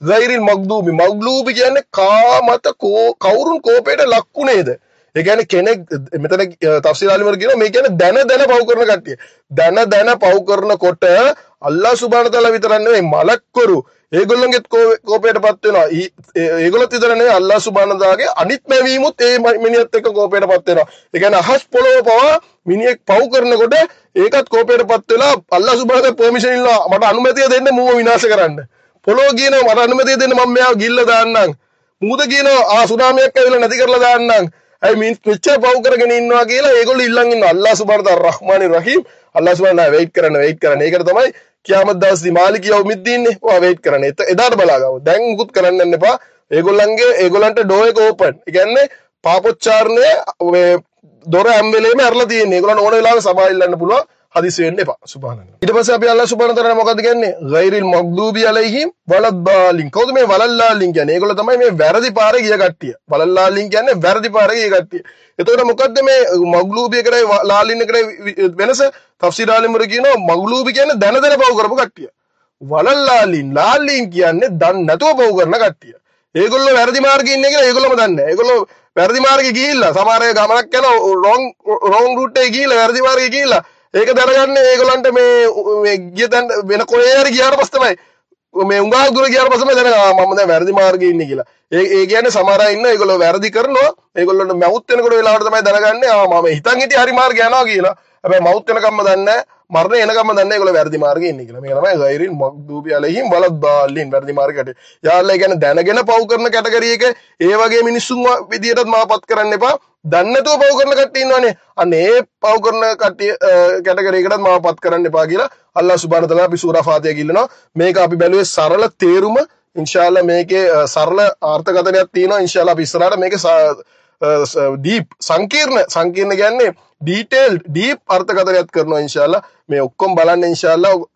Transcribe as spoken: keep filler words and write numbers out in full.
ගෛරිල් මග්දූබි මග්ලූබි කියන්නේ කාමත කවුරුන් කෝපයට ලක්ුණේද? ඒ කියන්නේ කෙනෙක් මෙතන තෆ්සීර් ආලිමර කියනවා මේ කියන්නේ දැන දැන පව් කරන කට්ටිය. දැන දැන පව් කරනකොට අල්ලාහ් සුබ්හානහු තාලා විතරක් නෙවෙයි මලක්කරු ඒගොල්ලන්ගෙත් කෝපයටපත් වෙනවා. ඒගොල්ලොත් විතර නෙවෙයි අල්ලාහ් සුබ්හානහු තාලාගේ අනිත් මැවීමුත් ඒ මිනිහත් එක්ක කෝපයටපත් වෙනවා. ඒ කියන්නේ අහස් පොළොව පවා මිනිහෙක් පව් කරනකොට ඒකත් කෝපයටපත් වෙලා අල්ලාහ් සුබ්හානහු තාලා පර්මිෂන් ඉල්ලනවා මට අනුමැතිය දෙන්න මූව විනාශ කරන්න. පොළොව කියනවා මට අනුමැතිය දෙන්න මම මෙයාව ගිල්ල දාන්නම්. මූද කියනවා ආ සුනාමියක් ඇවිල්ලා නැති කරලා දාන්නම්. අයි මින් මෙච්චර පව් කරගෙන ඉන්නවා කියලා ඒගොල්ලෝ ඉල්ලන් ඉන්නවා. අල්ලාහ් සුබ්හානහු තාලා රහ්මානිර් රහීම්. අල්ලාහ් සුබ්හානහු තාලා වෙයිට් කරන්න වෙයිට් කරන්න. ඒකට තමයි කියාමත් දවසේදී මාලික යවුමිද්දීන්නේ. ඔයා වෙයිට් කරන්න. එදාට බලාගමු. දැන් මුකුත් කරන්න යන්න එපා. ඒගොල්ලන්ගේ ඒගොල්ලන්ට ඩෝ එක ඕපන්. ඒ කියන්නේ පාපොච්චාරණය මේ දොර හැම වෙලේම අරලා තියෙන්නේ. ඒගොල්ලන්ට ඕන වෙලාවක සභා ඉල්ලන්න පුළුවන්. හදිසි වෙන්න එපා. සුබ්හානල්ලාහ්. ඊට පස්සේ අපි අල්ලාහ් සුබ්හානහු තාලා මොකද්ද කියන්නේ? ගෛරිල් මග්දූබි අලයිහිම් වලද්දාලින්. කවුද මේ වලල්ලාලින් කියන්නේ? ඒගොල්ලෝ තමයි මේ වැරදි පාරේ ගිය කට්ටිය. වලල්ලාලින් කියන්නේ වැරදි පාරේ ගිය කට්ටිය. එතකොට මොකද්ද මේ මග්ලූබි එකටයි ලාලින් එකටයි වෙනස? තෆ්සීර් ආලිමර කියනවා මග්ලූබි කියන්නේ දැන දැන පව් කරපු කට්ටිය. වලල්ලාලින් ලාලින් කියන්නේ දන් නැතුව පව් කරන කට්ටිය. ඒගොල්ලෝ වැරදි මාර්ගේ ඉන්නේ කියලා ඒගොල්ලෝම දන්නේ නැහැ. ඒගොල්ලෝ වැරදි මාර්ගේ ගිහිල්ලා සමහර අය ගමනක් යනවා රොං රොං රූට් එකේ ගිහිල්ලා වැරදි මාර්ගේ ගිහිල්ලා ඒක දැනගන්නේ ඒගොල්ලන්ට මේ මේ ගිය තැන වෙන කොහේ හරි ගියාට පස්සේ තමයි මේ උඟා දුර ගියාට පස්සේ තමයි දැනගන්නේ මම දැන් වැරදි මාර්ගේ ඉන්නේ කියලා. ඒ ඒ කියන්නේ සමහර අය ඉන්න ඒගොල්ලෝ වැරදි කරනවා. ඒගොල්ලන්ට මවුත් වෙනකොට වෙලාවට තමයි දැනගන්නේ ආ මම හිතන් හිටියේ හරි මාර්ගේ යනවා කියලා. හැබැයි මවුත් වෙනකම්ම දන්නේ නැහැ. මරණය එනකම්ම දන්නේ ඒගොල්ලෝ වැරදි මාර්ගේ ඉන්නේ කියලා. මේක තමයි ගෛරිල් මග්දූබි අලයිහිම් වලද්දාලින් වැරදි මාර්ගයට. යාළුවා කියන්නේ දැනගෙන පව් කරන කැටගරි එක ඒ වගේ මිනිස්සුන් විදියටත් මාපත් කරන්න එපා. දන්නේ නැතුව පව් කරන කට්ටිය ඉන්නවනේ. අන්න ඒ පව් කරන කට්ටිය කැටගරි එකටත් මාපත් කරන්න එපා කියලා අල්ලාහ් සුබ්හානහු තාලා අපි සූරා ෆාතිහා කියනවා. මේක අපි බැලුවේ සරල තේරුම. ඉන්ෂාල්ලා මේකේ සරල අර්ථකථනයක් තියෙනවා. ඉන්ෂාල්ලා අපි ඉස්සරහට මේකේ ඩීප් සංකීර්ණ සංකීර්ණ කියන්නේ ඩීටේල්ඩ් ඩීප් අර්ථකථනයක් කරනවා ඉන්ෂාල්ලා. මේ ඔක්කොම බලන්න ඉන්ෂාල්ලා